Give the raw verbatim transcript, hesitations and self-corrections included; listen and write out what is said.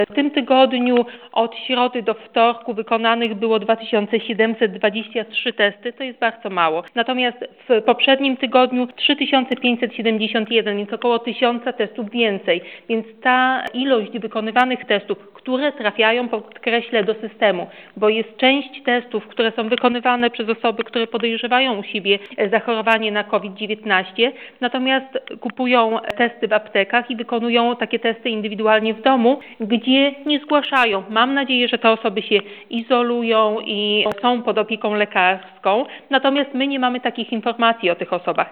W tym tygodniu od środy do wtorku wykonanych było dwa tysiące siedemset dwadzieścia trzy testy, to jest bardzo mało. Natomiast w poprzednim tygodniu trzy tysiące pięćset siedemdziesiąt jeden, więc około tysiąca testów więcej. Więc ta ilość wykonywanych testów, które trafiają, podkreślę, do systemu, bo jest część testów, które są wykonywane przez osoby, które podejrzewają u siebie zachorowanie na COVID dziewiętnaście, natomiast kupują testy w aptekach i wykonują takie testy indywidualnie w domu, gdzie nie zgłaszają. Mam nadzieję, że te osoby się izolują i są pod opieką lekarską, natomiast my nie mamy takich informacji o tych osobach.